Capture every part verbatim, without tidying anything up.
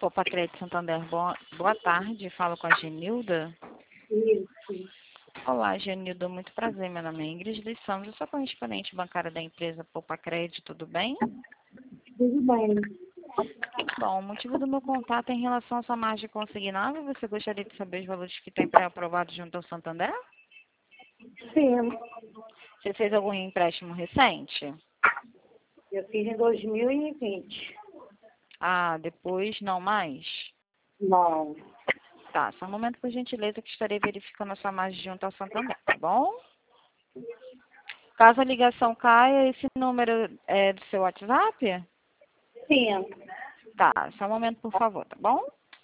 Popacred Santander, boa, boa tarde. Falo com a Genilda. Isso. Olá, Genilda, muito prazer. Meu nome é Ingrid dos Santos. Eu sou correspondente bancária da empresa Popacred, tudo bem? Tudo bem. Bom, o motivo do meu contato é em relação à sua margem consignável. Você gostaria de saber os valores que tem pré-aprovado junto ao Santander? Sim. Você fez algum empréstimo recente? Eu fiz em dois mil e vinte. Ah, depois não mais? Não. Tá, só um momento, por gentileza, que estarei verificando a sua margem junto ao Santander, tá bom? Caso a ligação caia, esse número é do seu WhatsApp? Sim. Tá, só um momento, por favor, tá bom?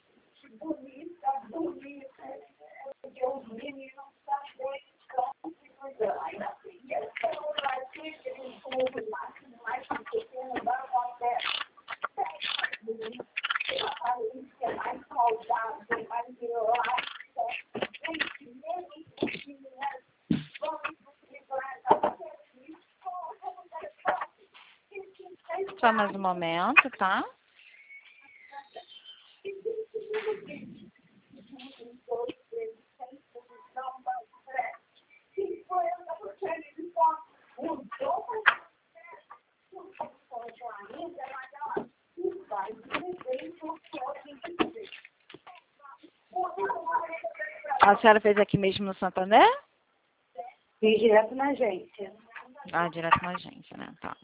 Só mais um momento, tá? A senhora fez aqui mesmo no Santander? Fiz direto na agência. Ah, direto na agência, né? Tá.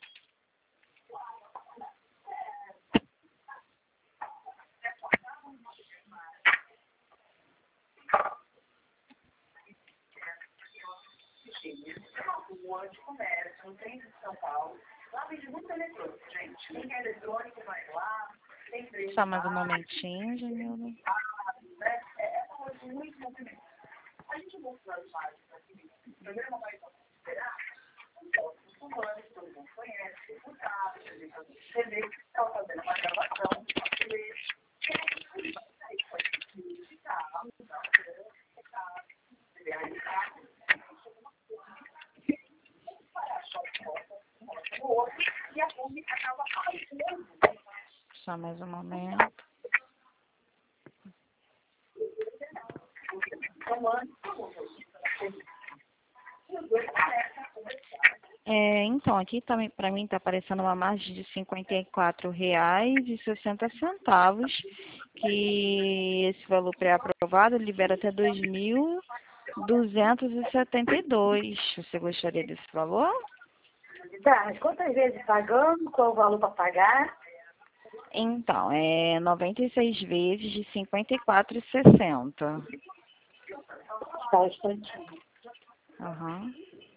De comércio, no centro de São Paulo. Lá vende muito eletrônico, gente. Quem quer eletrônico vai lá. Tem preço. Só mais um momentinho, Genilda. Né? É uma coisa muito movimento. A gente mostrou as imagens aqui. O programa vai considerar um posto fulano, que todo mundo conhece, deputado, a gente T V, que está fazendo uma gravação. Só mais um momento. É, então, aqui também para mim está aparecendo uma margem de cinquenta e quatro reais e sessenta centavos, que esse valor pré-aprovado libera até dois mil duzentos e setenta e dois. Você gostaria desse valor? Tá, mas quantas vezes pagando? Qual o valor para pagar? Então, é noventa e seis vezes de cinquenta e quatro reais e sessenta centavos. Só um instantinho. Aham.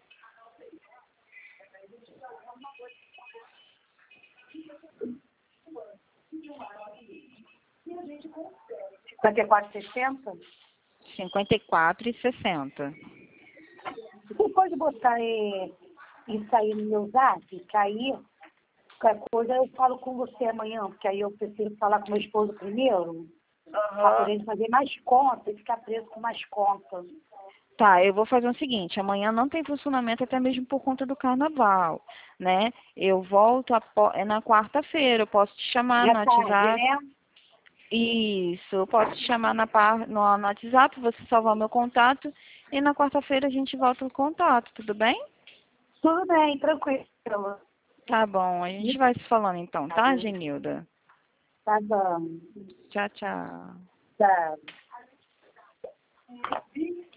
cinquenta e quatro reais e sessenta centavos? cinquenta e quatro reais e sessenta centavos. Você pode botar é, isso aí no meu zap, que aí qualquer coisa eu falo com você amanhã, porque aí eu preciso falar com meu esposo primeiro, para poder fazer mais conta e ficar preso com mais conta. Tá, eu vou fazer o seguinte, amanhã não tem funcionamento até mesmo por conta do carnaval, né? Eu volto apo- é na quarta-feira, eu posso te chamar no Já tarde, WhatsApp. né? Isso, eu posso te chamar na par, no, no WhatsApp, você salvar meu contato e na quarta-feira a gente volta o contato, tudo bem? Tudo bem, tranquilo. Tá bom, a gente vai se falando então, tá, Genilda? Tá bom. Tchau, tchau. Tá.